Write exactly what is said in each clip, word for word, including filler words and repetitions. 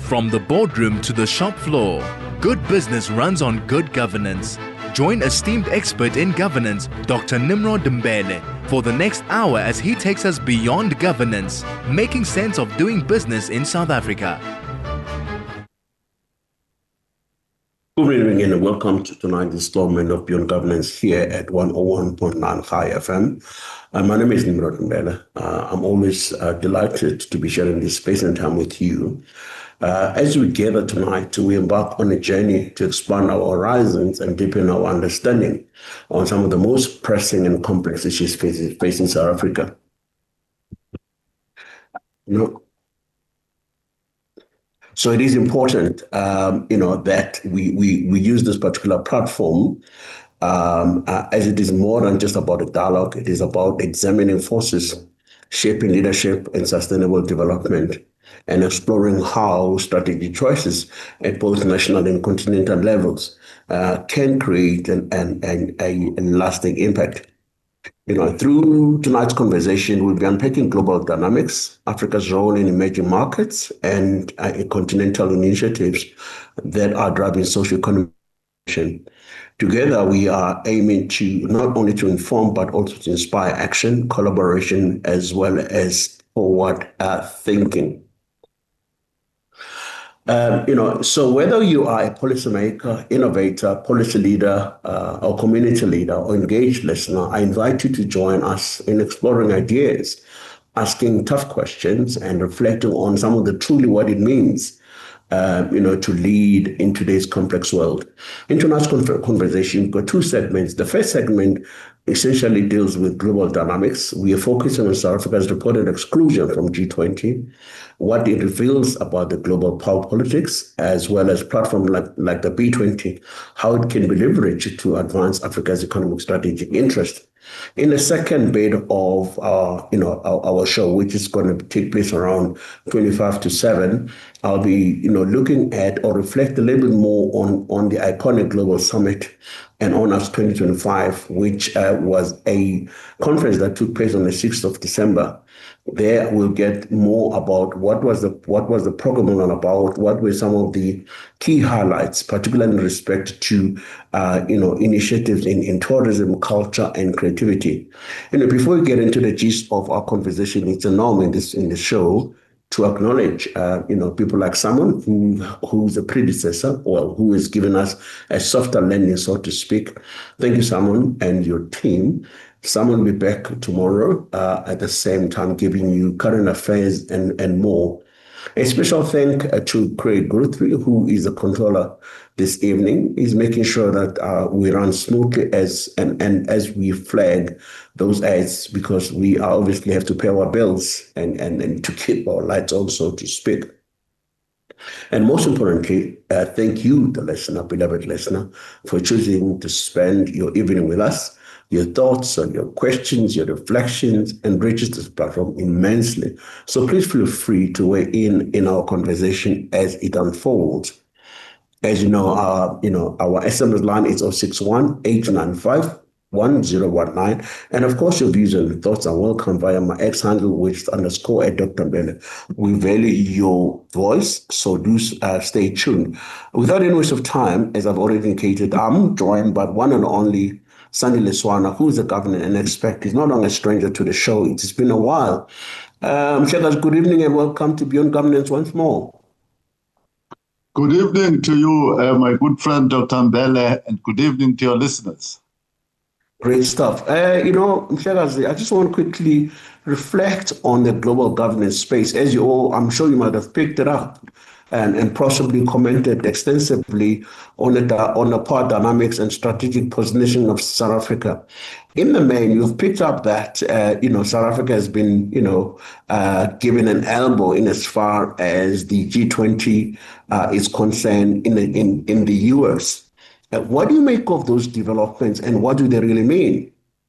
From the boardroom to the shop floor, good business runs on good governance. Join esteemed expert in governance, Doctor Nimrod Mbele, for the next hour as he takes us beyond governance, making sense of doing business in South Africa. Good evening and welcome to tonight's installment of Beyond Governance here at one oh one point nine High F M. Uh, my name is Nimrod Mbele. Uh, I'm always uh, delighted to be sharing this space and time with you. Uh, as we gather tonight, we embark on a journey to expand our horizons and deepen our understanding on some of the most pressing and complex issues facing, facing South Africa. You know, So it is important, um, you know, that we, we, we use this particular platform um, uh, as it is more than just about a dialogue. It is about examining forces, shaping leadership and sustainable development, and exploring how strategic choices at both national and continental levels uh, can create an, an, an, a, a lasting impact. You know, through tonight's conversation, we'll be unpacking global dynamics, Africa's role in emerging markets, and uh, continental initiatives that are driving socio-economic action. Together, we are aiming to not only to inform, but also to inspire action, collaboration, as well as forward uh, thinking. Um, you know, so whether you are a policymaker, innovator, policy leader, uh, or community leader, or engaged listener, I invite you to join us in exploring ideas, asking tough questions, and reflecting on some of the truly what it means, uh, you know, to lead in today's complex world. In tonight's conversation, we've got two segments. The first segment essentially deals with global dynamics. We are focusing on South Africa's reported exclusion from G twenty, what it reveals about the global power politics, as well as platforms like, like the B twenty, how it can be leveraged to advance Africa's economic strategic interest. In the second bit of our, you know, our, our show, which is going to take place around twenty-five to seven, I'll be, you know, looking at or reflect a little bit more on, on the iconic Global Summit and Honors twenty twenty-five, which uh, was a conference that took place on the sixth of December. There we'll get more about what was the what was the program all about, what were some of the key highlights, particularly in respect to uh, you know initiatives in, in tourism, culture, and creativity. You know, before we get into the gist of our conversation, it's a norm in this in the show to acknowledge, uh, you know, people like Simon, who who's a predecessor, or who has given us a softer landing, so to speak. Thank you, Simon, and your team. Simon will be back tomorrow uh, at the same time, giving you current affairs and, and more. A special thank uh, to Craig Guthrie, who is the controller this evening. He's making sure that uh, we run smoothly as and, and as we flag those ads, because we obviously have to pay our bills and, and, and to keep our lights on, so to speak. And most importantly, uh, thank you, the listener, beloved listener, for choosing to spend your evening with us. Your thoughts and your questions, your reflections enriches this platform immensely. So please feel free to weigh in in our conversation as it unfolds. As you know, our you know our S M S line is zero six one, eight nine five, one zero one nine. And of course, your views and thoughts are welcome via my X handle, which is underscore at Doctor Mbele. We value your voice, so do uh, stay tuned. Without any waste of time, as I've already indicated, I'm joined by one and only Sandy Leswana, who is a governor and expert. He's not only a stranger to the show, it's been a while. Um, Shegas, good evening and welcome to Beyond Governance once more. Good evening to you, uh, my good friend, Doctor Mbele, and good evening to your listeners. Great stuff. Uh, you know, Shegas, I just want to quickly reflect on the global governance space. As you all, I'm sure you might have picked it up and, and possibly commented extensively on the, on the power dynamics and strategic positioning of South Africa. In the main, you've picked up that, uh, you know, South Africa has been, you know, uh, given an elbow in as far as the G twenty uh, is concerned in the, in, in the U S. Uh, what do you make of those developments and what do they really mean?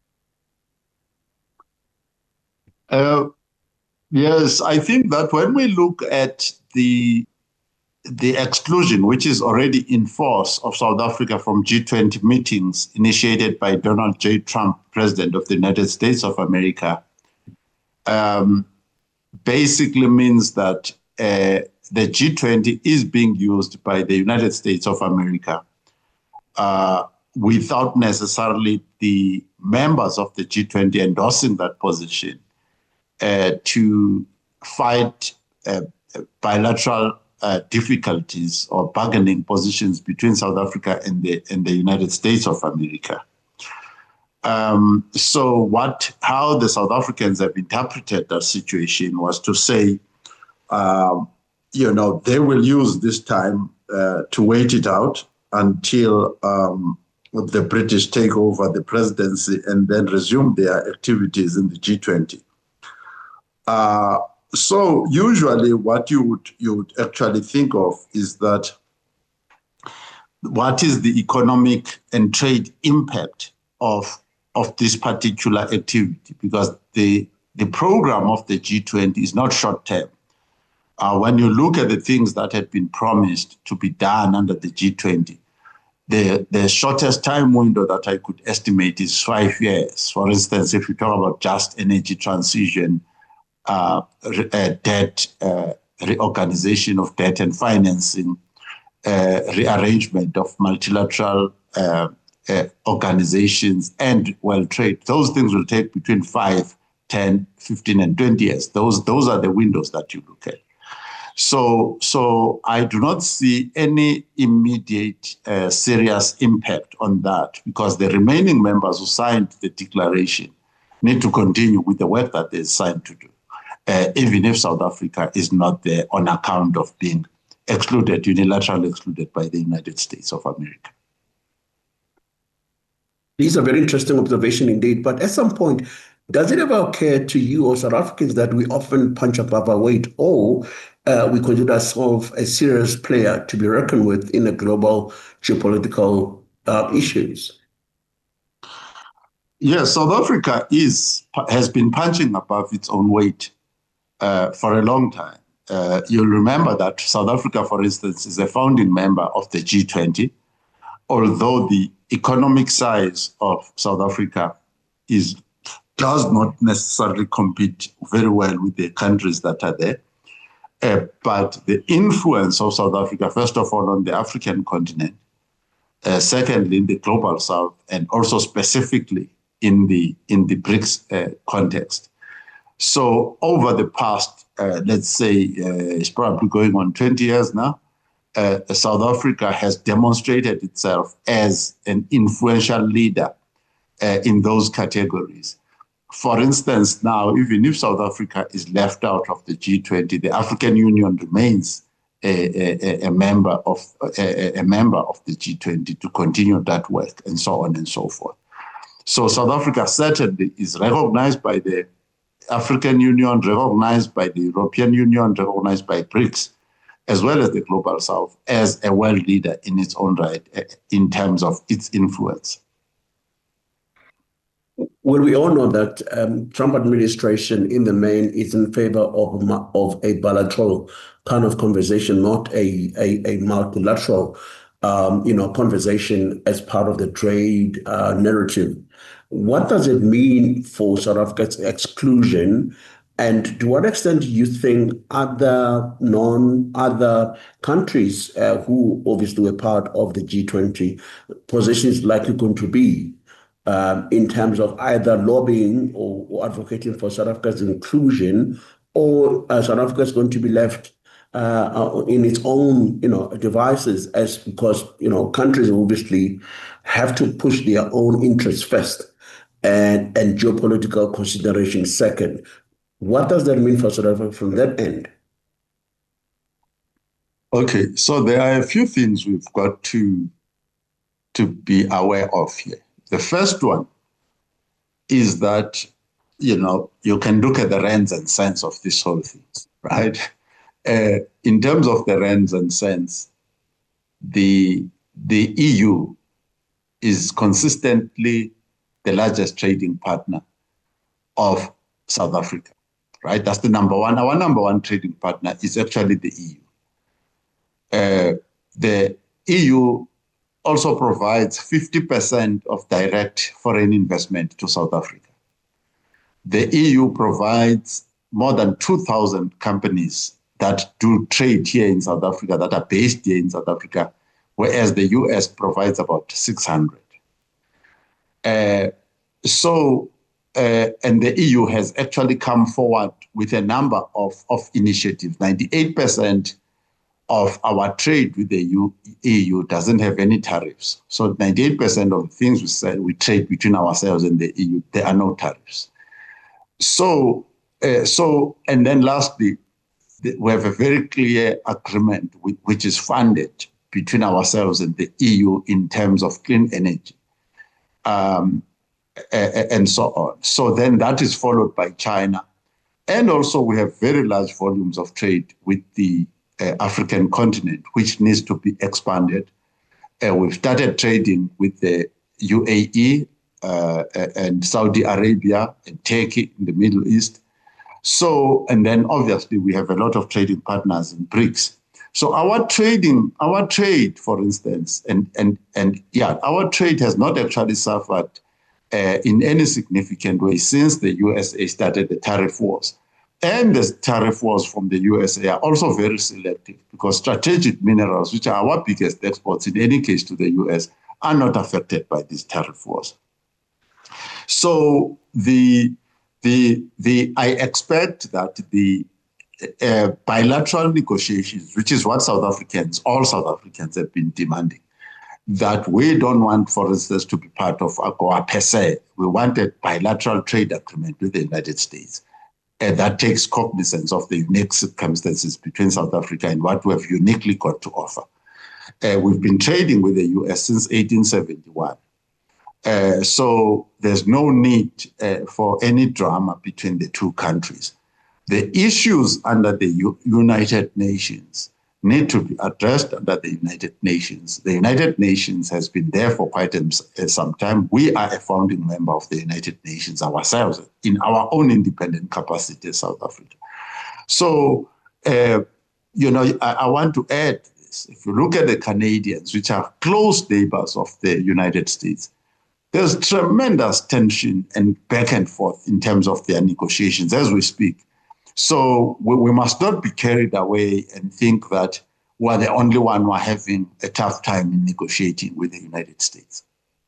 Uh, yes, I think that when we look at the the exclusion, which is already in force, of South Africa from G twenty meetings initiated by Donald J. Trump, President of the United States of America, um, basically means that uh, the G twenty is being used by the United States of America uh, without necessarily the members of the G twenty endorsing that position uh, to fight uh, bilateral uh, difficulties or bargaining positions between South Africa and the, and the United States of America. Um, so what, how the South Africans have interpreted that situation was to say, um, you know, they will use this time uh, to wait it out until um, the British take over the presidency and then resume their activities in the G twenty. Uh, so usually what you would, you would actually think of is that what is the economic and trade impact of of this particular activity, because the, the program of the G twenty is not short-term. Uh, when you look at the things that had been promised to be done under the G twenty, the, the shortest time window that I could estimate is five years. For instance, if you talk about just energy transition, uh, re- uh, debt, uh, reorganization of debt and financing, uh, rearrangement of multilateral uh, Uh, organizations and world trade, those things will take between five, ten, fifteen, and twenty years. Those, those are the windows that you look at. So, so I do not see any immediate uh, serious impact on that, because the remaining members who signed the declaration need to continue with the work that they signed to do, uh, even if South Africa is not there on account of being excluded, unilaterally excluded by the United States of America. These are very interesting observations indeed. But at some point, does it ever occur to you or South Africans that we often punch above our weight, or uh, we consider ourselves a serious player to be reckoned with in the global geopolitical uh, issues? Yes, South Africa is has been punching above its own weight uh, for a long time. Uh, you'll remember that South Africa, for instance, is a founding member of the G twenty, although the economic size of South Africa is does not necessarily compete very well with the countries that are there. Uh, but the influence of South Africa, first of all, on the African continent, uh, secondly, in the global south, and also specifically in the in the BRICS uh, context. So over the past, uh, let's say, uh, it's probably going on twenty years now, Uh, South Africa has demonstrated itself as an influential leader uh, in those categories. For instance, now, even if South Africa is left out of the G twenty, the African Union remains a, a, a member of a, a member of the G twenty to continue that work, and so on and so forth. So South Africa certainly is recognized by the African Union, recognized by the European Union, recognized by BRICS, as well as the global south, as a world leader in its own right in terms of its influence. Well, we all know that um, Trump administration in the main is in favor of, of a bilateral kind of conversation, not a, a, a multilateral um, you know, conversation as part of the trade uh, narrative. What does it mean for South Africa's exclusion? And to what extent do you think other non other countries uh, who obviously were part of the G twenty position is likely going to be um, in terms of either lobbying or, or advocating for South Africa's inclusion, or uh, South Africa is going to be left uh, in its own, you know, devices, as because you know countries obviously have to push their own interests first and and geopolitical considerations second. What does that mean for South Africa from that end? Okay, so there are a few things we've got to, to be aware of here. The first one is that, you know, you can look at the rands and cents of this whole thing, right? Uh, in terms of the rands and cents, the, the E U is consistently the largest trading partner of South Africa. Right, that's the number one. Our number one trading partner is actually the E U. Uh, the E U also provides fifty percent of direct foreign investment to South Africa. The E U provides more than two thousand companies that do trade here in South Africa, that are based here in South Africa, whereas the U S provides about six hundred. Uh, so, uh, and the E U has actually come forward with a number of, of initiatives. ninety-eight percent of our trade with the E U doesn't have any tariffs. So ninety-eight percent of the things we say we trade between ourselves and the E U, there are no tariffs. So, uh, so, and then lastly, we have a very clear agreement with, which is funded between ourselves and the E U in terms of clean energy, um, and so on. So then that is followed by China. And also we have very large volumes of trade with the uh, African continent, which needs to be expanded. Uh, we've started trading with the U A E uh, and Saudi Arabia and Turkey in the Middle East. So, and then obviously we have a lot of trading partners in BRICS. So our trading, our trade, for instance, and and and yeah, our trade has not actually suffered uh, in any significant way since the U S A started the tariff wars. And the tariff wars from the U S A are also very selective because strategic minerals, which are our biggest exports in any case to the U S, are not affected by these tariff wars. So the the the I expect that the uh, bilateral negotiations, which is what South Africans, all South Africans have been demanding, that we don't want, for instance, to be part of AGOA per se. We want a bilateral trade agreement with the United States. And that takes cognizance of the unique circumstances between South Africa and what we have uniquely got to offer. Uh, we've been trading with the U S since eighteen seventy-one. Uh, so there's no need uh, for any drama between the two countries. The issues under the U- United Nations need to be addressed under the United Nations. The United Nations has been there for quite a, some time. We are a founding member of the United Nations ourselves in our own independent capacity as South Africa. So, uh, you know, I, I want to add this. If you look at the Canadians, which are close neighbors of the United States, there's tremendous tension and back and forth in terms of their negotiations as we speak. So we, we must not be carried away and think that we're the only one who are having a tough time in negotiating with the United States.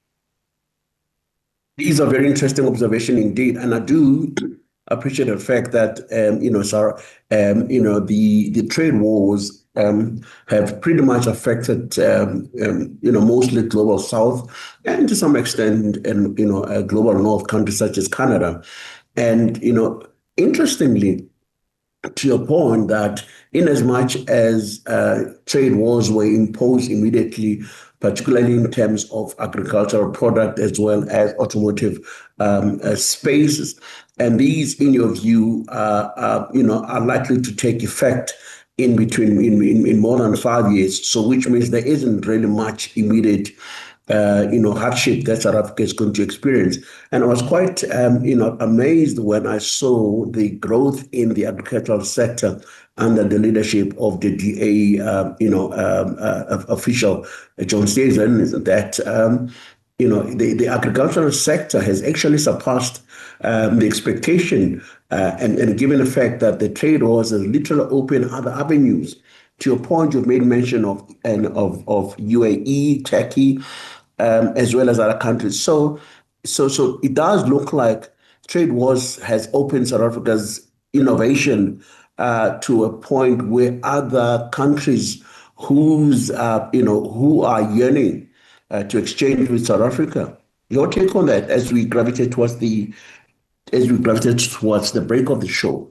These are very interesting observations indeed, and I do appreciate the fact that um, you know, sir, um, you know, the the trade wars um, have pretty much affected um, um, you know, mostly global South and to some extent, and you know, a global North countries such as Canada, and you know, interestingly, to your point that in as much as uh, trade wars were imposed immediately, particularly in terms of agricultural product as well as automotive um, uh, spaces, and these, in your view, uh, uh, you know, are likely to take effect in between in, in, in more than five years. So, which means there isn't really much immediate Uh, you know, hardship that South Africa is going to experience. And I was quite, um, you know, amazed when I saw the growth in the agricultural sector under the leadership of the D A, uh, you know, um, uh, official uh, John Steenhuisen, that, um, you know, the, the agricultural sector has actually surpassed um, the expectation, uh, and, and given the fact that the trade wars has literally opened other avenues. To your point, you've made mention of and of, of U A E, Turkey, Um, as well as other countries. So, so, so it does look like trade wars has opened South Africa's innovation uh, to a point where other countries who's, uh, you know, who are yearning uh, to exchange with South Africa. Your take on that as we gravitate towards the, as we gravitate towards the break of the show.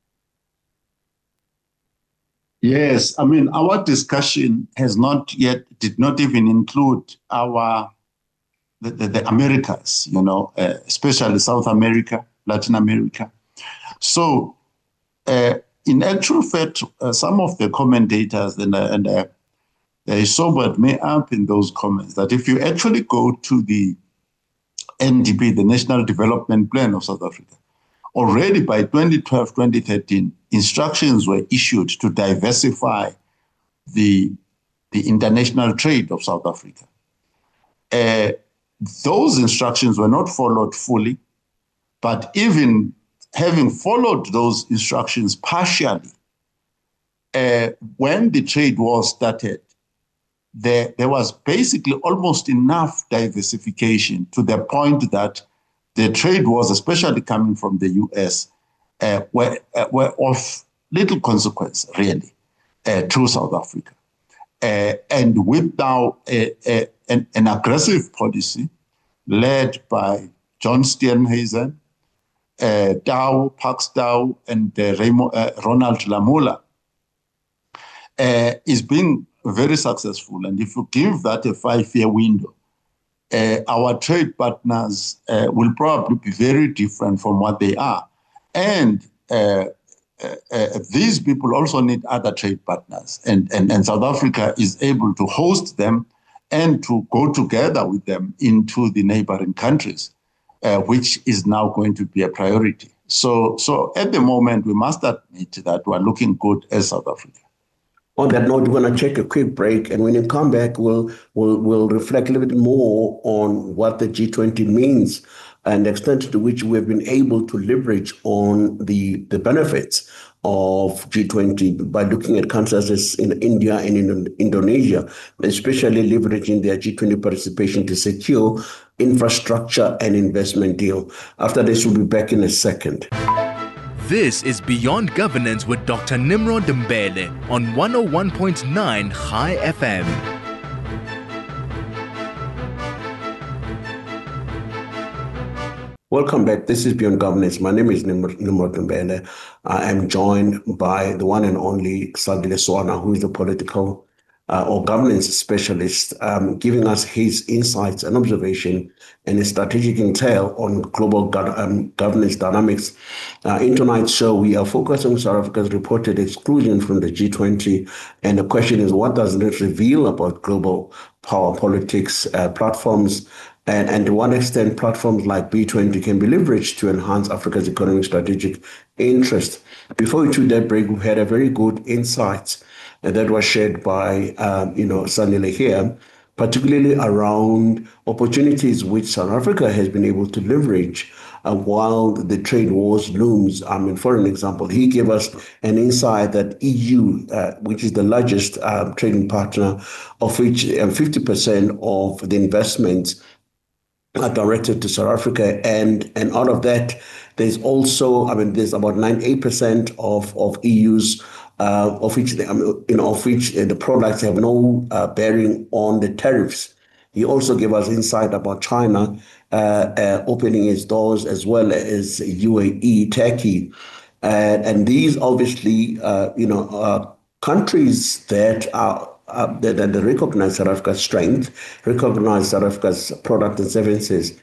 Yes, I mean, our discussion has not yet, did not even include our, the, the, the Americas, you know, uh, especially South America, Latin America. So uh, in actual fact, uh, some of the commentators, and, uh, and uh, they sobered me up in those comments, that if you actually go to the N D P, the National Development Plan of South Africa, already by twenty twelve, twenty thirteen, instructions were issued to diversify the, the international trade of South Africa. Uh, those instructions were not followed fully, but even having followed those instructions partially, uh, when the trade war started, there, there was basically almost enough diversification to the point that the trade wars, especially coming from the U S, uh, were, uh, were of little consequence, really, uh, to South Africa. Uh, and with now a, a, an, an aggressive policy led by John Steenhuisen, uh, Dow, Pax Dow, and uh, Raymond, uh, Ronald Lamola, uh, is being very successful. And if you give that a five-year window, uh, our trade partners uh, will probably be very different from what they are. And uh, uh, uh, these people also need other trade partners. And, and, and South Africa is able to host them and to go together with them into the neighboring countries, uh, which is now going to be a priority. So, so at the moment, we must admit that we're looking good as South Africa. On that note, we're going to take a quick break, and when you come back, we'll we'll we'll reflect a little bit more on what the G twenty means and the extent to which we've been able to leverage on the the benefits of G twenty by looking at countries in India and in Indonesia, especially leveraging their G twenty participation to secure infrastructure and investment deal. After this, we'll be back in a second. This is Beyond Governance with Doctor Nimrod Mbele on one oh one point nine High F M. Welcome back. This is Beyond Governance. My name is Nimrod Mbele. I am joined by the one and only Sandile Swana, who is a political uh, or governance specialist, um, giving us his insights and observation and his strategic intel on global go- um, governance dynamics. Uh, in tonight's show, we are focusing on South Africa's reported exclusion from the G twenty. And the question is, what does it reveal about global power politics uh, platforms? And, and to what extent platforms like B twenty can be leveraged to enhance Africa's economic strategic interest. Before we took that break, we had a very good insight that was shared by, um, you know, Sandile here, particularly around opportunities which South Africa has been able to leverage uh, while the trade wars looms. I mean, for an example, he gave us an insight that E U, uh, which is the largest uh, trading partner, of which um, fifty percent of the investments are directed to South Africa, and and out of that, there's also, I mean, there's about ninety-eight percent of of E U's, uh, of which they, I mean, you know, of which the products have no uh, bearing on the tariffs. He also gave us insight about China uh, uh, opening its doors, as well as U A E, Turkey, uh, and these obviously, uh, you know, uh, countries that are. Uh, that, that recognize South Africa's strength, recognize South Africa's product and services.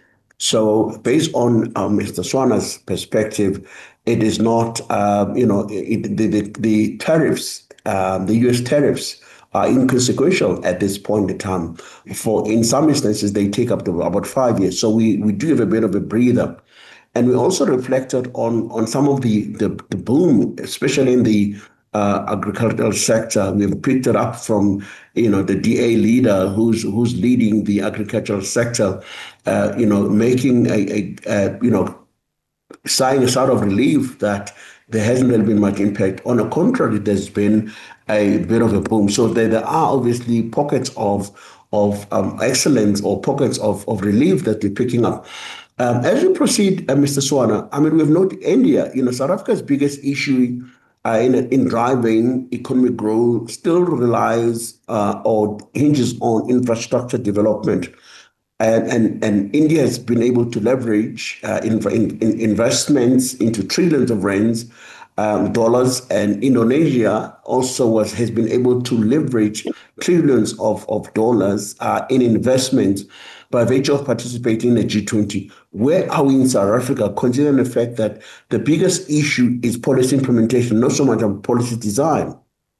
So based on uh, Mister Swana's perspective, it is not, uh, you know, it, the, the, the tariffs, uh, the U S tariffs are inconsequential at this point in time. For in some instances, they take up to about five years. So we, we do have a bit of a breather. And we also reflected on, on some of the, the, the boom, especially in the Uh, agricultural sector. We've picked it up from, you know, the D A leader who's who's leading the agricultural sector, uh, you know, making a, a, a you know, sighing a sort of relief that there hasn't really been much impact. On the contrary, there's been a bit of a boom. So there, there are obviously pockets of of um, excellence or pockets of, of relief that we're picking up. Um, as we proceed, uh, Mister Swana, I mean, we've noted India, you know, South Africa's biggest issue Uh, in, in driving economic growth still relies uh, or hinges on infrastructure development. And, and, and India has been able to leverage uh, in, in investments into trillions of rands, um, dollars, and Indonesia also was, has been able to leverage trillions of, of dollars uh, in investments by virtue of participating in the G twenty. Where are we in South Africa, considering the fact that the biggest issue is policy implementation, not so much on policy design?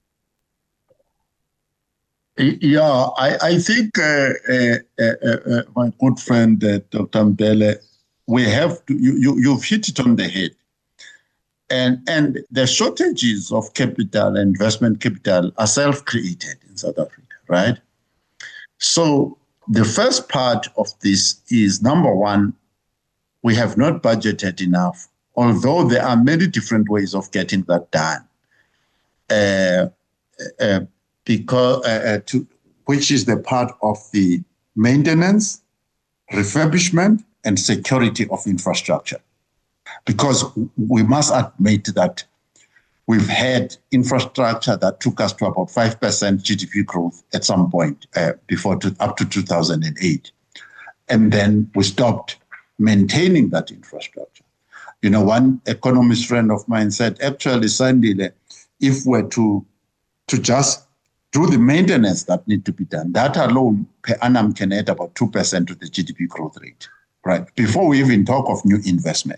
Yeah, I, I think, uh, uh, uh, uh, my good friend, uh, Doctor Mbele, we have to, you, you, you've hit it on the head. And, and the shortages of capital and investment capital are self-created in South Africa, right? So the first part of this is, number one, we have not budgeted enough, although there are many different ways of getting that done. Uh, uh, because uh, to which is the part of the maintenance, refurbishment, and security of infrastructure. Because we must admit that we've had infrastructure that took us to about five percent G D P growth at some point uh, before to, up to two thousand eight. And then we stopped maintaining that infrastructure. You know, one economist friend of mine said, actually, Sandile, if we're to, to just do the maintenance that need to be done, that alone per annum can add about two percent to the G D P growth rate, right? Before we even talk of new investment.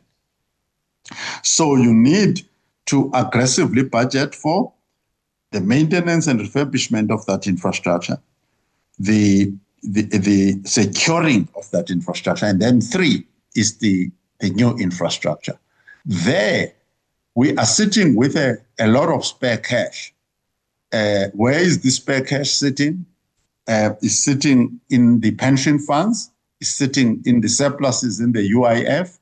So you need to aggressively budget for the maintenance and refurbishment of that infrastructure, the, the, the securing of that infrastructure, and then three is the, the new infrastructure. There, we are sitting with a, a lot of spare cash. Uh, where is the spare cash sitting? Uh, it's sitting in the pension funds, it's sitting in the surpluses in the U I F.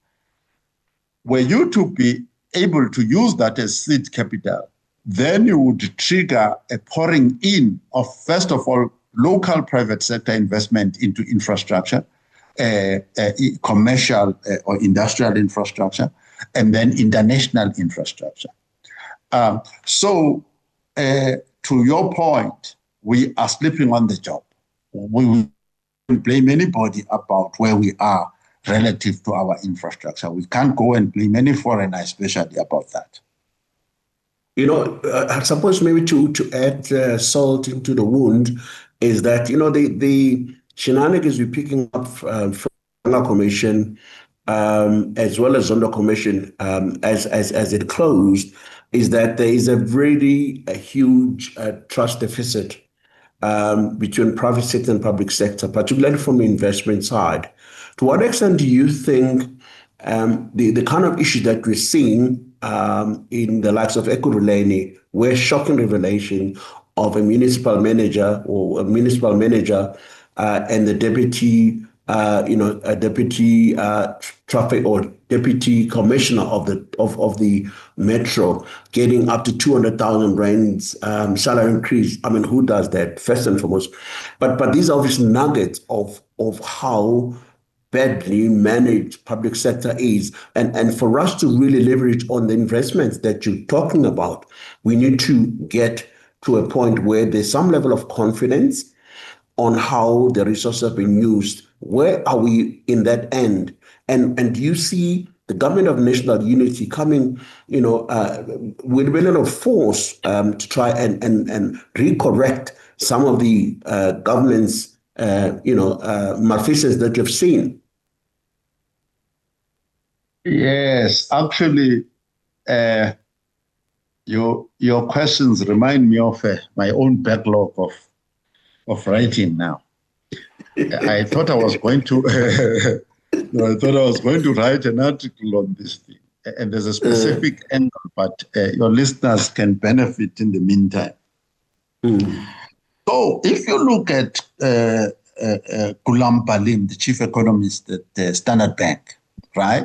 Were you to be able to use that as seed capital, then you would trigger a pouring in of, first of all, local private sector investment into infrastructure, uh, uh, commercial uh, or industrial infrastructure, and then international infrastructure. Um, so, uh, to your point, we are sleeping on the job. We will blame anybody about where we are relative to our infrastructure. We can't go and blame any foreigner, especially about that. You know, uh, I suppose maybe to, to add uh, salt into the wound is that, you know, the, the shenanigans we're picking up uh, from the Commission um, as well as Zondo Commission um, as, as, as it closed is that there is a really a huge uh, trust deficit um, between private sector and public sector, particularly from the investment side. To what extent do you think um, the, the kind of issues that we're seeing um, in the likes of Ekurhuleni, where shocking revelation of a municipal manager or a municipal manager uh, and the deputy, uh, you know, a deputy uh, traffic or deputy commissioner of the of, of the metro getting up to two hundred thousand rands um, salary increase? I mean, who does that first and foremost? But but these are obviously nuggets of of how badly managed public sector is. And, and for us to really leverage on the investments that you're talking about, we need to get to a point where there's some level of confidence on how the resources have been used. Where are we in that end? And, and do you see the government of national unity coming, you know, uh, with a little force um, to try and, and, and recorrect some of the uh, government's, uh, you know, uh, malfeasance that you've seen? Yes, actually, uh, your your questions remind me of uh, my own backlog of of writing. Now, I thought I was going to, uh, no, I thought I was going to write an article on this thing, and there's a specific mm. angle, but uh, your listeners can benefit in the meantime. Mm. So, if you look at uh, uh, uh, Gulam Balim, the chief economist at the Standard Bank, right?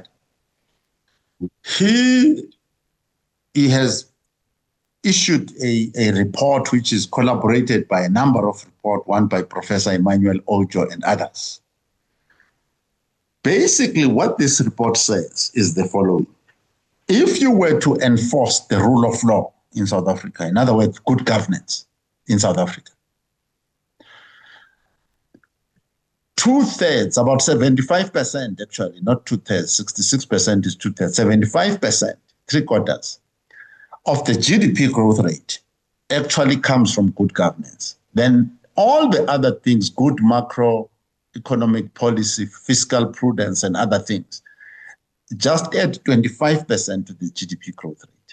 He, he has issued a, a report which is collaborated by a number of reports, one by Professor Emmanuel Ojo and others. Basically, what this report says is the following. If you were to enforce the rule of law in South Africa, in other words, good governance in South Africa, two-thirds, about seventy-five percent actually, not two-thirds, sixty-six percent is two-thirds, seventy-five percent, three-quarters of the G D P growth rate actually comes from good governance. Then all the other things, good macroeconomic policy, fiscal prudence, and other things, just add twenty-five percent to the G D P growth rate.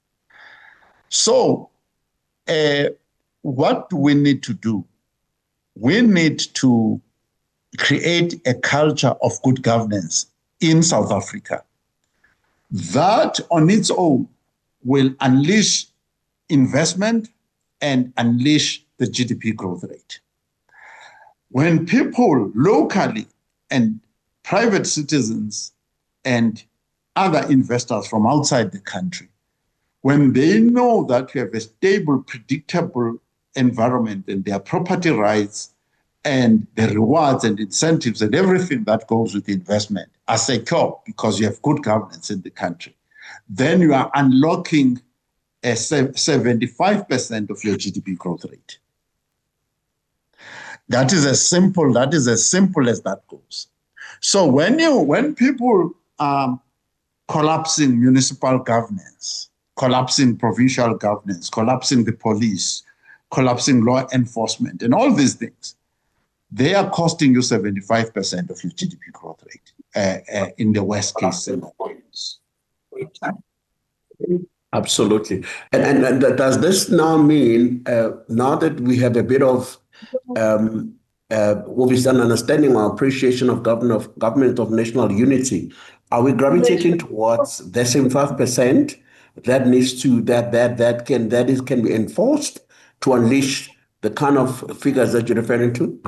So uh, what do we need to do? We need to create a culture of good governance in South Africa that on its own will unleash investment and unleash the G D P growth rate. When people locally and private citizens and other investors from outside the country when they know that you have a stable, predictable environment and their property rights and the rewards and incentives and everything that goes with investment are secure because you have good governance in the country, then you are unlocking a seventy-five percent of your G D P growth rate. That is as simple, that is as simple as that goes. So when you when people are collapsing municipal governance, collapsing provincial governance, collapsing the police, collapsing law enforcement, and all these things, they are costing you seventy-five percent of your G D P growth rate uh, uh, in the worst case scenarios. Absolutely. And, and, and does this now mean, uh, now that we have a bit of um, uh, what is an understanding or appreciation of government of government of national unity, are we gravitating towards the seventy-five percent that needs to that that that can that is can be enforced to unleash the kind of figures that you're referring to?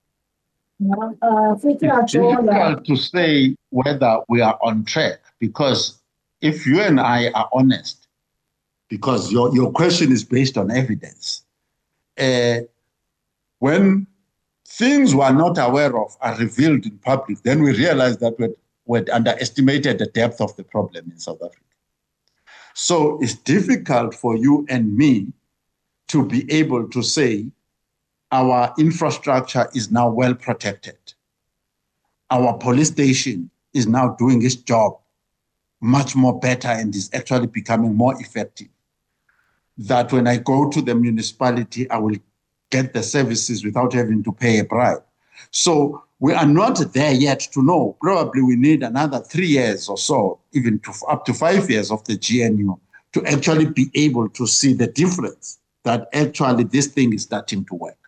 It's difficult to say whether we are on track, because if you and I are honest, because your, your question is based on evidence, uh, when things we're not aware of are revealed in public, then we realize that we'd, we'd underestimated the depth of the problem in South Africa. So it's difficult for you and me to be able to say our infrastructure is now well protected. Our police station is now doing its job much more better and is actually becoming more effective. That when I go to the municipality, I will get the services without having to pay a bribe. So we are not there yet to know. Probably we need another three years or so, even to, up to five years of the G N U to actually be able to see the difference that actually this thing is starting to work.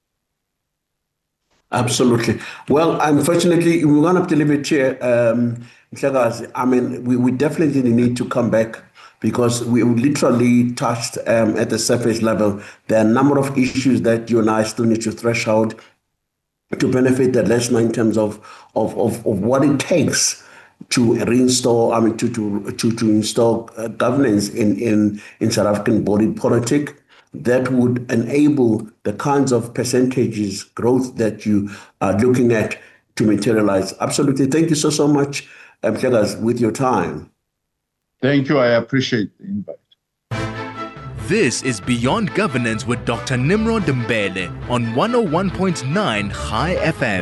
Absolutely. Well, unfortunately, we're going to have to leave it here. Um, I mean, we, we definitely need to come back because we literally touched um, at the surface level. There are a number of issues that you and I still need to thresh out to benefit the listener in terms of, of, of, of what it takes to reinstall, I mean, to to to, to install uh, governance in, in, in South African body politic that would enable the kinds of percentages growth that you are looking at to materialize. Absolutely. Thank you so, so much, um, with your time. Thank you. I appreciate the invite. This is Beyond Governance with Doctor Nimrod Mbele on one oh one point nine High F M.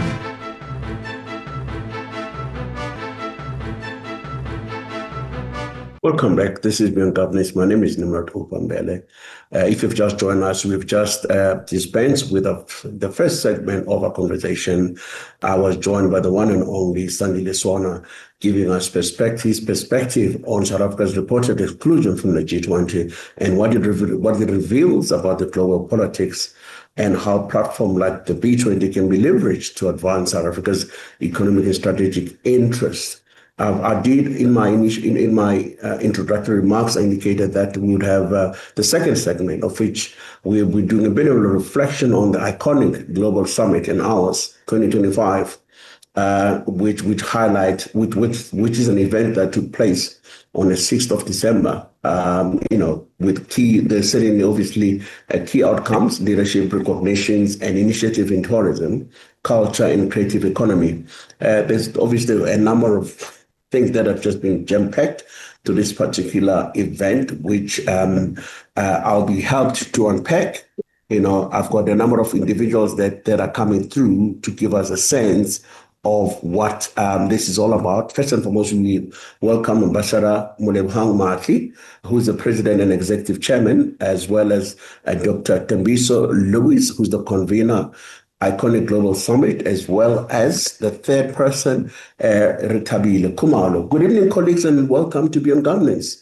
Welcome back. This is Beyond Governance. My name is Nimrod Mbele. Uh, if you've just joined us, we've just uh, dispensed with a, the first segment of our conversation. I was joined by the one and only Sandile Swana, giving us perspectives, perspective on South Africa's reported exclusion from the G twenty and what it, re- what it reveals about the global politics and how a platform like the B twenty can be leveraged to advance South Africa's economic and strategic interests. Uh, I did, in my initial, in, in my uh, introductory remarks, I indicated that we would have uh, the second segment, of which we'll be doing a bit of a reflection on the iconic Global Summit and ours, twenty twenty-five, uh, which which highlight, which, which which is an event that took place on the sixth of December. Um, you know, with key, there's certainly obviously uh, key outcomes, leadership recognitions, and initiative in tourism, culture, and creative economy. Uh, there's obviously a number of things that have just been jam-packed to this particular event, which um, uh, I'll be helped to unpack. You know, I've got a number of individuals that, that are coming through to give us a sense of what um, this is all about. First and foremost, we welcome Ambassador Molebohang Matli, who is the President and Executive Chairman, as well as uh, Doctor Thembiso Lewis, who's the convener Iconic Global Summit, as well as the third person, uh, Rethabile Khumalo. Good evening, colleagues, and welcome to Beyond Governance.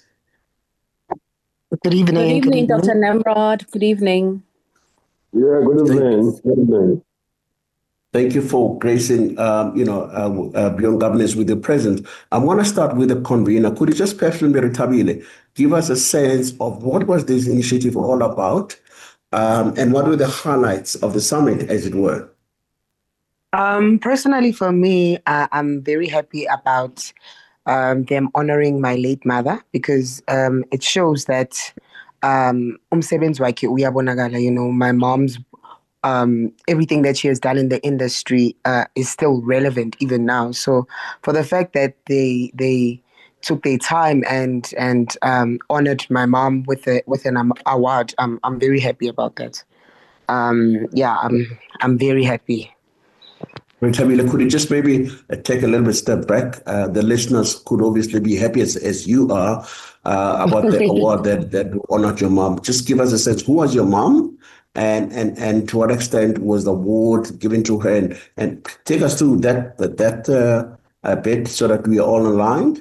Good evening. Good evening, good evening. Doctor Nimrod. Good evening. Yeah, good evening. Good evening. Thank you for gracing, um, you know, uh, uh, Beyond Governance with your presence. I want to start with the convener. Could you just personally, Rethabile, give us a sense of what was this initiative all about? Um, and what were the highlights of the summit, as it were? Um, personally, for me, uh, I'm very happy about um, them honoring my late mother because um, it shows that um, umsebenzi wakhe uyabonakala, you know, my mom's um, everything that she has done in the industry uh, is still relevant even now. So for the fact that they they took their time and and um, honored my mom with a with an um, award, I'm I'm very happy about that. Um, yeah, I'm I'm very happy. Tabila, could you just maybe uh, take a little bit step back? Uh, the listeners could obviously be happy as, as you are uh, about the award that that honored your mom. Just give us a sense. Who was your mom, and and and to what extent was the award given to her? And, and take us through that that, that uh, a bit so that we are all aligned.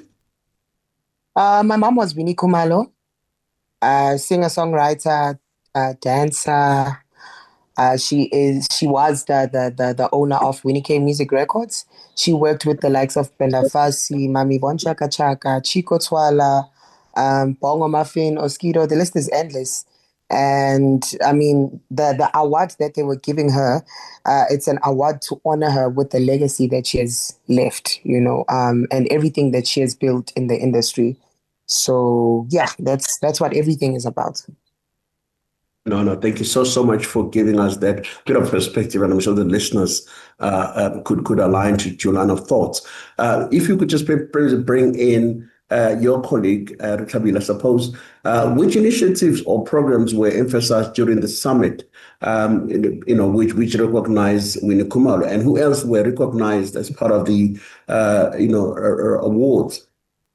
Uh, my mom was Winnie Khumalo, uh, singer songwriter, uh, dancer. Uh, she is. She was the, the the the owner of Winnie K Music Records. She worked with the likes of Brenda Fassie, Mami Von Chaka Chaka, Chico Twala, um, Bongo Muffin, Oskido. The list is endless. And I mean, the the award that they were giving her, uh, it's an award to honor her with the legacy that she has left, you know, um, and everything that she has built in the industry. So yeah, that's that's what everything is about. No, no, thank you so, so much for giving us that bit of perspective, and I'm sure the listeners uh, uh, could could align to your line of thoughts. Uh, if you could just bring, bring in uh, your colleague, uh, Tabila, suppose, uh, which initiatives or programs were emphasized during the summit, um, you know, which which recognize Winnie Khumalo, and who else were recognized as part of the, uh, you know, uh, awards?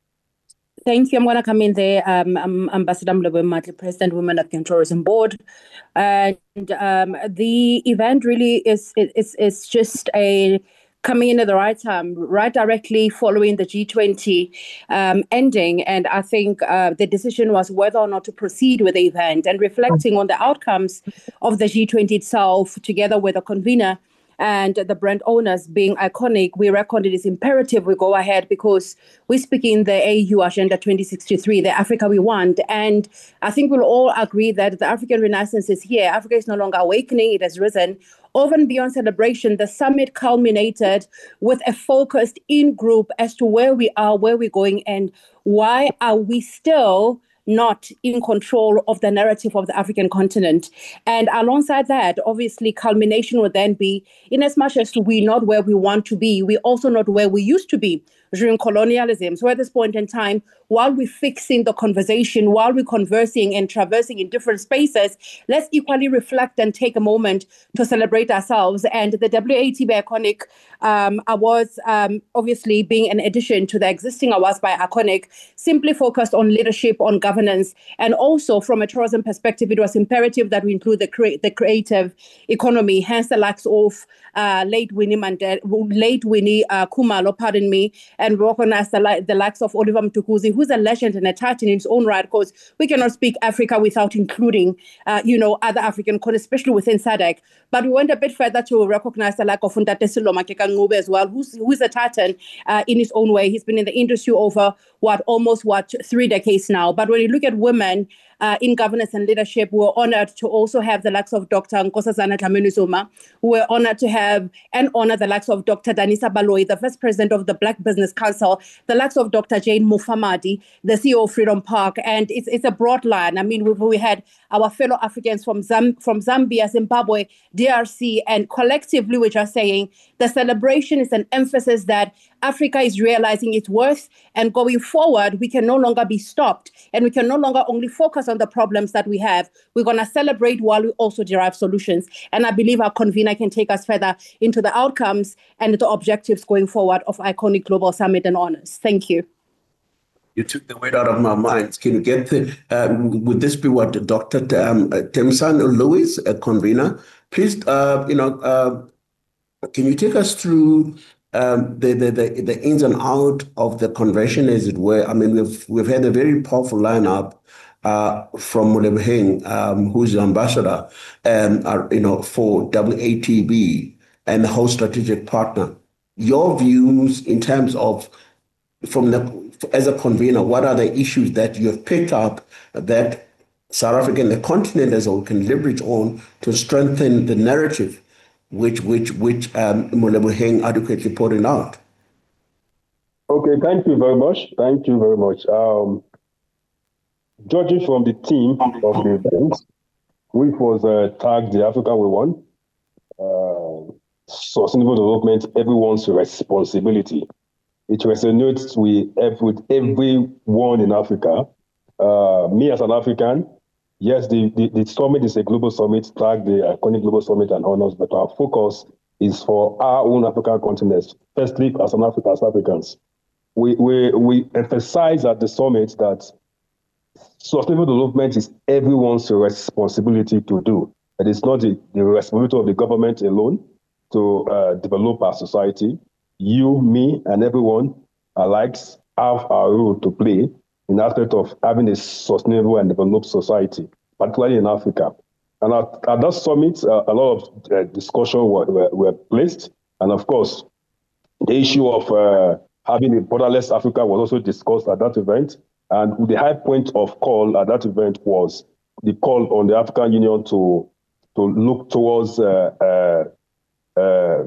Thank you. I'm going to come in there. Um, I'm Ambassador Mlobo Matli, President, Women Against Tourism Board. And um, the event really is, is, is just a coming in at the right time, right directly following the G twenty um, ending. And I think uh, the decision was whether or not to proceed with the event and reflecting on the outcomes of the G twenty itself, together with the convener and the brand owners being iconic, we reckon it is imperative we go ahead because we speak in the A U Agenda twenty sixty-three, the Africa we want. And I think we'll all agree that the African Renaissance is here. Africa is no longer awakening, it has risen. Over and beyond celebration, the summit culminated with a focused in-group as to where we are, where we're going, and why are we still not in control of the narrative of the African continent. And alongside that, obviously, culmination would then be, in as much as we're not where we want to be, we're also not where we used to be during colonialism. So at this point in time, while we're fixing the conversation, while we're conversing and traversing in different spaces, let's equally reflect and take a moment to celebrate ourselves. And the W A T B Iconic um, Awards, um, obviously being an addition to the existing awards by Iconic, simply focused on leadership, on governance, and also from a tourism perspective, it was imperative that we include the, cre- the creative economy, hence the likes of uh, late Winnie Mandela, late Winnie uh, Khumalo, pardon me, and recognize the, li- the likes of Oliver Mtukudzi, who's a legend and a titan in his own right, because we cannot speak Africa without including, uh, you know, other African countries, especially within S A D C. But we went a bit further to recognize the like of Ntate Sello Makeka Ncube as well, who's, who's a titan uh, in his own way. He's been in the industry over, what, almost, what, three decades now. But when you look at women uh, in governance and leadership, we're honored to also have the likes of Doctor Nkosazana Dlamini-Zuma. We're honored to have and honor the likes of Doctor Danisa Baloyi, the first president of the Black Business Council, the likes of Doctor Jane Mufamadi, the C E O of Freedom Park. And it's it's a broad line. I mean, we, we had our fellow Africans from, Zam- from Zambia, Zimbabwe, D R C, and collectively we're just saying the celebration is an emphasis that Africa is realizing its worth, and going forward, we can no longer be stopped, and we can no longer only focus on the problems that we have. We're going to celebrate while we also derive solutions. And I believe our convener can take us further into the outcomes and the objectives going forward of Iconic Global Summit and Honors. Thank you. You took the word out of my mind. Can you get the, um, would this be what Doctor Um, Temsan Lewis, a convener? Please, uh, you know, uh, can you take us through um, the, the the the ins and out of the convention, as it were? I mean, we've we've had a very powerful lineup uh, from Molebeheng, um, who's the ambassador, um, uh, you know, for W A T B and the whole strategic partner. Your views in terms of, from the as a convener, what are the issues that you have picked up that South Africa and the continent as a whole can leverage on to strengthen the narrative, which which which um, Molebeheng adequately pointed out? Okay, thank you very much. Thank you very much. Um, judging from the theme of the event, which was uh, tagged the Africa We Want, uh, sustainable development, everyone's responsibility. It resonates with, with everyone in Africa. Uh, me as an African, yes, the, the, the summit is a global summit, tagged the iconic global summit and honors, but our focus is for our own African continent. Firstly, as an African, as Africans, we, we, we emphasize at the summit that sustainable development is everyone's responsibility to do. It is not the, the responsibility of the government alone to uh, develop our society. You, me, and everyone alike have our role to play in the aspect of having a sustainable and developed society, particularly in Africa. And at, at that summit, uh, a lot of uh, discussion were, were, were placed. And of course, the issue of uh, having a borderless Africa was also discussed at that event. And the high point of call at that event was the call on the African Union to, to look towards uh, uh, uh,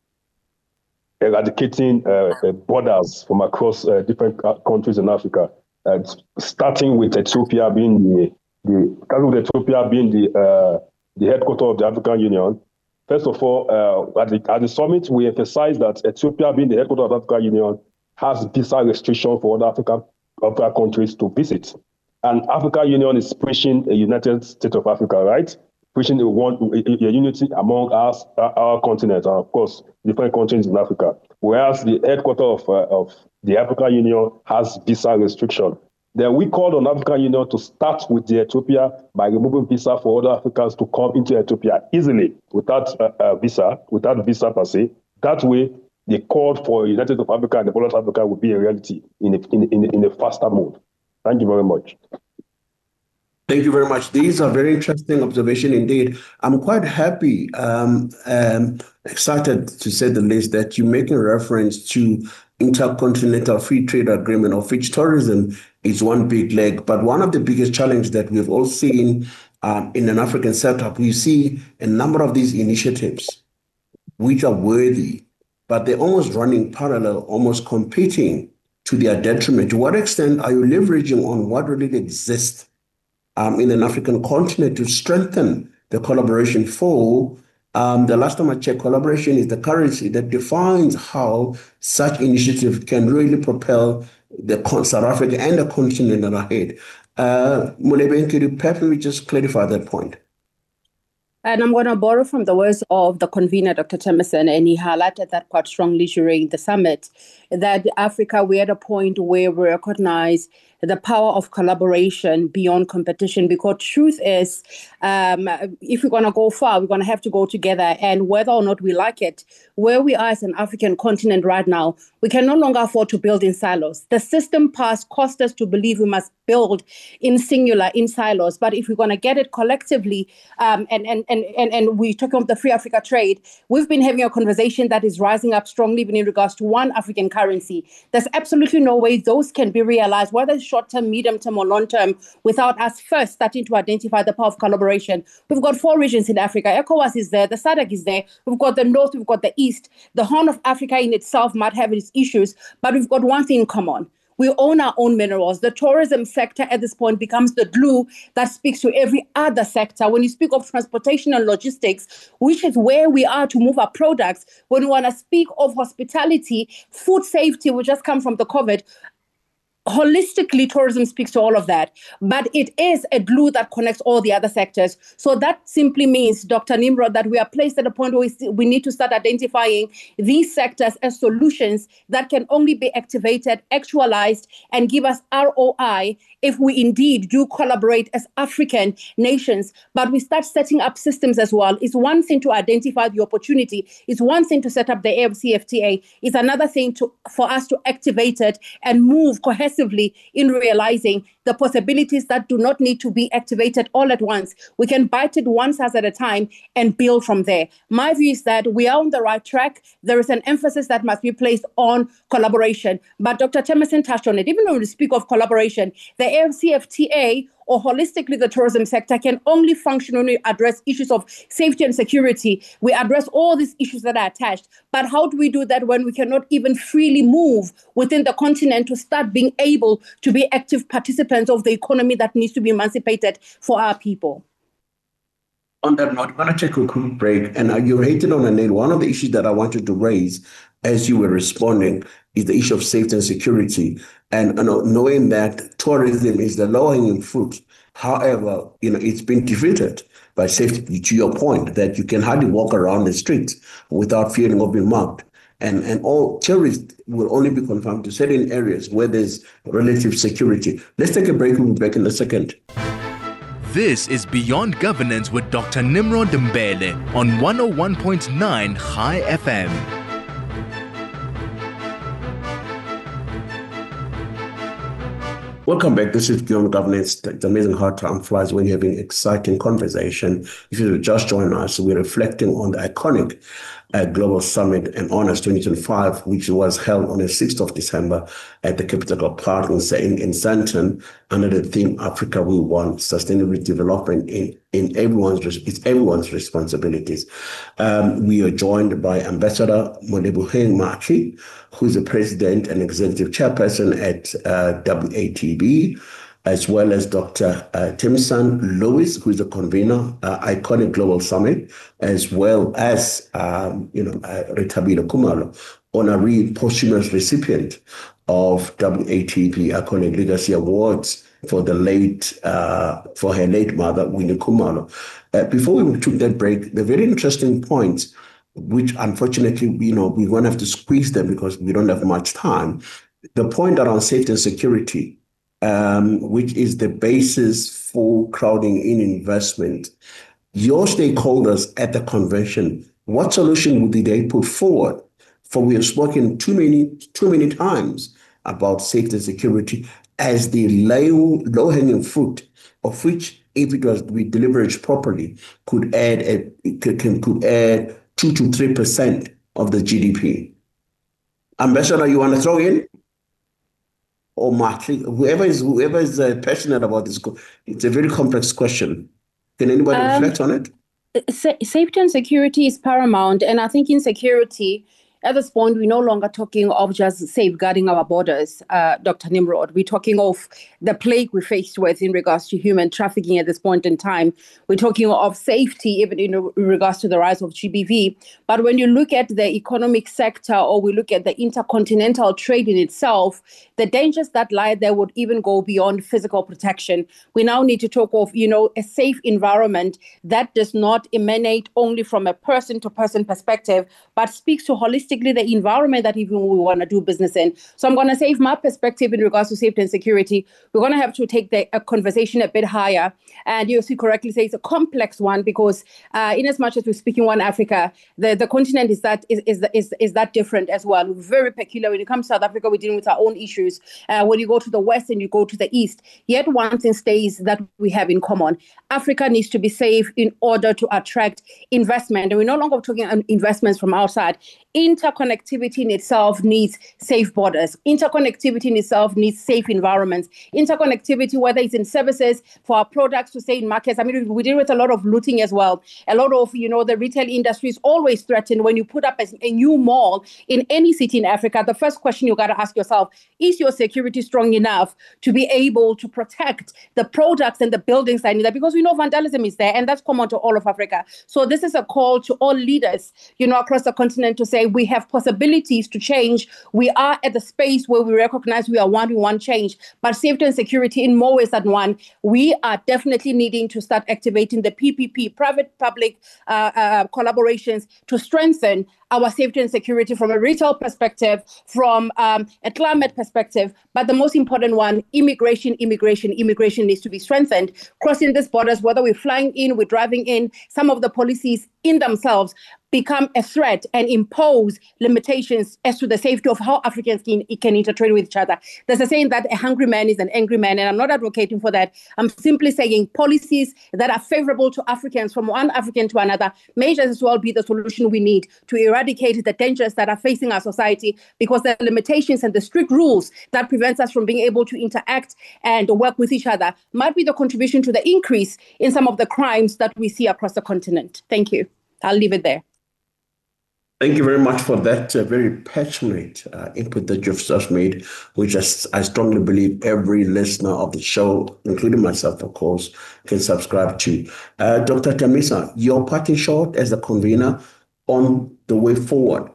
eradicating uh, borders from across uh, different countries in Africa, uh, starting with Ethiopia being the, the starting with Ethiopia being the uh, the headquarters of the African Union. First of all, uh, at, the, at the summit, we emphasized that Ethiopia being the headquarters of the African Union has visa restriction for other African, African countries to visit. And African Union is pushing a United States of Africa, right? Pushing a, one, a, a unity among us, our, our continent, and of course, different countries in Africa. Whereas the headquarters of, uh, of the African Union has visa restriction. Then we called on African Union to start with the Ethiopia by removing visa for other Africans to come into Ethiopia easily without uh, uh, visa, without visa per se. That way, the call for United States of Africa and the Borderless Africa will be a reality in a, in, in, in a faster mode. Thank you very much. Thank you very much. These are very interesting observations indeed. I'm quite happy, um, um, excited to say the least, that you're making reference to intercontinental free trade agreement, of which tourism is one big leg. But one of the biggest challenges that we've all seen um, in an African setup, we see a number of these initiatives which are worthy, but they're almost running parallel, almost competing to their detriment. To what extent are you leveraging on what really exists Um, in an African continent to strengthen the collaboration for um, the last time I checked, collaboration is the currency that defines how such initiative can really propel the South Africa and the continent ahead. Uh, Muleben, could you perhaps just clarify that point? And I'm going to borrow from the words of the convener, Doctor Temerson, and he highlighted that quite strongly during the summit, that Africa, we're at a point where we recognize the power of collaboration beyond competition, because truth is, um, if we're going to go far, we're going to have to go together. And whether or not we like it, where we are as an African continent right now, we can no longer afford to build in silos. The system past cost us to believe we must build in singular, in silos. But if we're going to get it collectively, um, and, and, and, and, and we're talking about the free Africa trade, we've been having a conversation that is rising up strongly even in regards to one African currency. There's absolutely no way those can be realized, whether it's short-term, medium-term, or long-term, without us first starting to identify the power of collaboration. We've got four regions in Africa. ECOWAS is there, the S A D C is there, we've got the North, we've got the East. The Horn of Africa in itself might have its issues, but we've got one thing in common. We own our own minerals. The tourism sector at this point becomes the glue that speaks to every other sector. When you speak of transportation and logistics, which is where we are to move our products, when we want to speak of hospitality, food safety, which just come from the COVID, holistically, tourism speaks to all of that, but it is a glue that connects all the other sectors. So that simply means, Doctor Nimrod, that we are placed at a point where we need to start identifying these sectors as solutions that can only be activated, actualized, and give us R O I if we indeed do collaborate as African nations. But we start setting up systems as well. It's one thing to identify the opportunity. It's one thing to set up the A F C F T A. It's another thing to for us to activate it and move cohesively in realizing the possibilities that do not need to be activated all at once. We can bite it one size at a time and build from there. My view is that we are on the right track. There is an emphasis that must be placed on collaboration. But Doctor Temerson touched on it. Even when we speak of collaboration, the A C F T A or holistically the tourism sector can only function when we address issues of safety and security. We address all these issues that are attached. But how do we do that when we cannot even freely move within the continent to start being able to be active participants of the economy that needs to be emancipated for our people? On that note, I'm going to take a quick break. And you hit it on a nail. One of the issues that I wanted to raise as you were responding is the issue of safety and security. And you know, knowing that tourism is the low-hanging fruit. However, you know, it's been defeated by safety, to your point, that you can hardly walk around the streets without fearing of being mugged. And, and all tourists will only be confined to certain areas where there's relative security. Let's take a break. We'll be back in a second. This is Beyond Governance with Doctor Nimrod Mbele on one oh one point nine High F M. Welcome back. This is Beyond Governance. It's amazing how time flies when you're having exciting conversation. If you just join us, we're reflecting on the iconic uh, Global Summit and Honors twenty twenty-five, which was held on the sixth of December at the Capital Park in, in, in Sandton under the theme Africa We Want, Sustainable Development in, in everyone's, it's everyone's responsibilities. Um, we are joined by Ambassador Moleboheng Matli, who is the President and Executive Chairperson at uh, W A T B, as well as Doctor Uh, Timson Lewis, who is the convener, uh, Iconic Global Summit, as well as, um, you know, uh, Retabile Khumalo, honorary posthumous recipient of W A T B Iconic Legacy Awards for the late, uh, for her late mother, Winnie Khumalo. Uh, before we took that break, the very interesting points, which unfortunately, you know, we're going to have to squeeze them because we don't have much time. The point around safety and security, um, which is the basis for crowding in investment. Your stakeholders at the convention, what solution would they put forward? For we have spoken too many, too many times about safety and security as the low, low-hanging fruit, of which, if it was to be delivered properly, could add a, could, could add two to three percent of the G D P. Ambassador, you want to throw in? Or Matli, whoever is whoever is uh, passionate about this, it's a very complex question. Can anybody um, reflect on it? Sa- safety and security is paramount, and I think in security, at this point, we're no longer talking of just safeguarding our borders, uh, Doctor Nimrod. We're talking of the plague we're faced with in regards to human trafficking at this point in time. We're talking of safety, even in regards to the rise of G B V. But when you look at the economic sector or we look at the intercontinental trade in itself, the dangers that lie there would even go beyond physical protection. We now need to talk of, you know, a safe environment that does not emanate only from a person-to-person perspective, but speaks to holistic the environment that even we want to do business in. So I'm going to say, from my perspective in regards to safety and security, we're going to have to take the a conversation a bit higher. And you see correctly say it's a complex one because uh, in as much as we're speaking one Africa, the, the continent is that is, is, is, is that different as well. We're very peculiar. When it comes to South Africa, we're dealing with our own issues. Uh, when you go to the West and you go to the East, yet one thing stays that we have in common. Africa needs to be safe in order to attract investment. And we're no longer talking about investments from outside. Interconnectivity in itself needs safe borders. Interconnectivity in itself needs safe environments. Interconnectivity, whether it's in services, for our products to stay in markets. I mean, we deal with a lot of looting as well. A lot of, you know, the retail industry is always threatened. When you put up a, a new mall in any city in Africa, the first question you got to ask yourself, is your security strong enough to be able to protect the products and the buildings that are in there? Because we know vandalism is there, and that's common to all of Africa. So this is a call to all leaders, you know, across the continent to say we have possibilities to change. We are at the space where we recognize we are one, we want change, but safety and security in more ways than one. We are definitely needing to start activating the P P P, private-public uh, uh, collaborations to strengthen our safety and security from a retail perspective, from um, a climate perspective. But the most important one, immigration, immigration, immigration needs to be strengthened. Crossing these borders, whether we're flying in, we're driving in, some of the policies in themselves become a threat and impose limitations as to the safety of how Africans can, can intertrade with each other. There's a saying that a hungry man is an angry man, and I'm not advocating for that. I'm simply saying policies that are favorable to Africans from one African to another may just as well be the solution we need to eradicate the dangers that are facing our society, because the limitations and the strict rules that prevents us from being able to interact and work with each other might be the contribution to the increase in some of the crimes that we see across the continent. Thank you. I'll leave it there. Thank you very much for that uh, very passionate uh, input that you've just made, which I, I strongly believe every listener of the show, including myself, of course, can subscribe to. Uh, Doctor Tembisa, your parting shot as the convener on the way forward.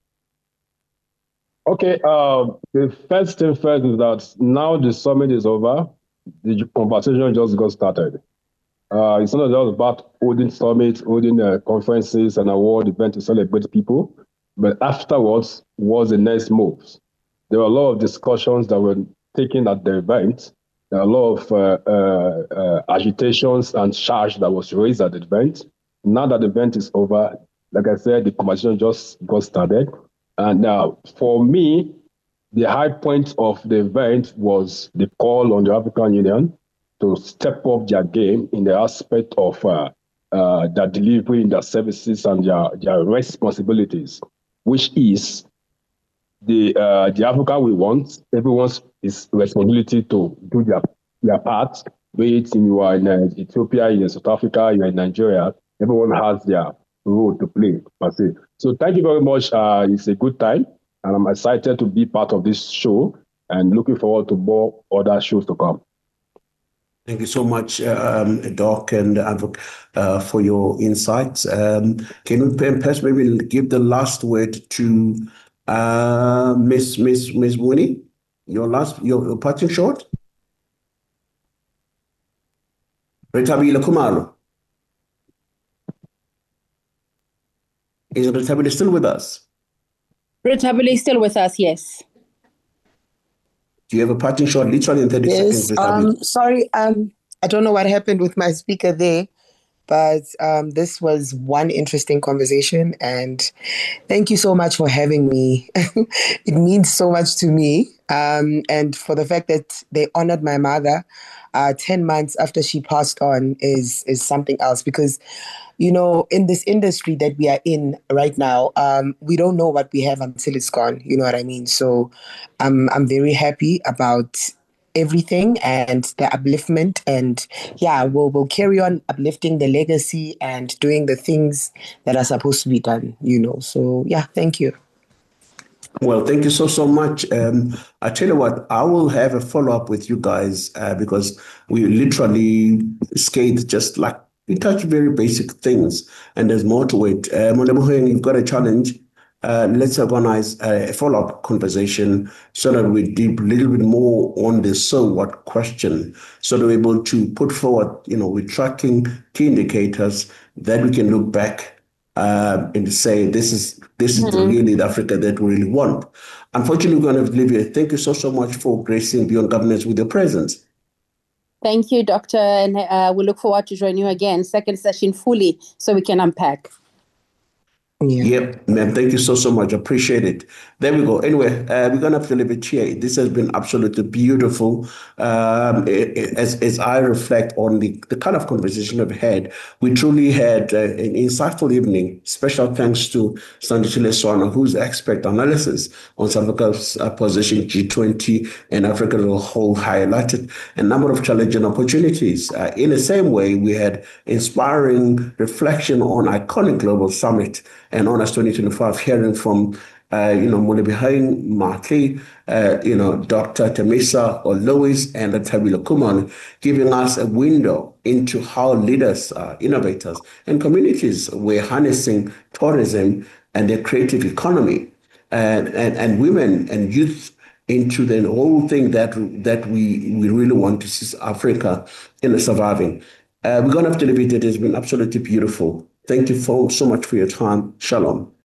Okay, uh, the first thing first is that now the summit is over, the conversation just got started. Uh, it's not just about holding summits, holding uh, conferences and award events to celebrate people, but afterwards was the next moves. There were a lot of discussions that were taken at the event. There were a lot of uh, uh, uh, agitations and charge that was raised at the event. Now that the event is over, like I said, the conversation just got started. And now, for me, the high point of the event was the call on the African Union to step up their game in the aspect of uh, uh, their delivery in their services and their, their responsibilities, which is the uh, the Africa we want. Everyone's is responsibility to do their, their part, be it in, you are in uh, Ethiopia, you're in South Africa, you're in Nigeria. Everyone has their role to play, per se. So thank you very much. Uh, it's a good time, and I'm excited to be part of this show and looking forward to more other shows to come. Thank you so much, um, Doc and Advocate, uh, for your insights. Um, can you perhaps maybe give the last word to uh, Miss Miss Miss Mooney? Your last your, your parting shot. Retabile Khumalo. Is Retabile still with us? Retabile is still with us, yes. Do you have a parting shot, literally in thirty yes, seconds? Um, sorry, um, I don't know what happened with my speaker there, but um, this was one interesting conversation, and thank you so much for having me. It means so much to me, um, and for the fact that they honored my mother uh, ten months after she passed on is is something else, because you know, in this industry that we are in right now, um, we don't know what we have until it's gone. You know what I mean? So I'm I'm very happy about everything and the upliftment. And yeah, we'll, we'll carry on uplifting the legacy and doing the things that are supposed to be done, you know. So yeah, thank you. Well, thank you so, so much. Um, I tell you what, I will have a follow-up with you guys uh, because we literally skate just like we touch very basic things, and there's more to it. Uh, Molemoheng, you've got a challenge. Uh, let's organize a follow-up conversation so that we deep a little bit more on the so what question, so that we're able to put forward, you know, we're tracking key indicators that we can look back uh, and say, this is this is mm-hmm. really the Africa that we really want. Unfortunately, we're going to have to leave here. Thank you so, so much for gracing Beyond Governance with your presence. Thank you, Doctor, and uh, we look forward to joining you again, second session fully, so we can unpack. Yeah. Yep, ma'am. Thank you so, so much. Appreciate it. There we go. Anyway, uh, we're going to have to leave it here. This has been absolutely beautiful. Um, it, it, as, as I reflect on the, the kind of conversation we've had, we truly had uh, an insightful evening. Special thanks to Sandile Swana, whose expert analysis on South Africa's uh, position G twenty and Africa as a whole highlighted a number of challenges and opportunities. Uh, in the same way, we had inspiring reflection on iconic global summit and Honors twenty twenty-five, hearing from, uh, you know, Molebehang Matli, uh, you know, Doctor Tembisa Olois and Retabile Khumalo, giving us a window into how leaders, uh, innovators, and communities were harnessing tourism and their creative economy, and, and, and women and youth into the whole thing that that we, we really want to see Africa in surviving. Uh, we're going to have to leave it. It has been absolutely beautiful. Thank you for, so much for your time. Shalom.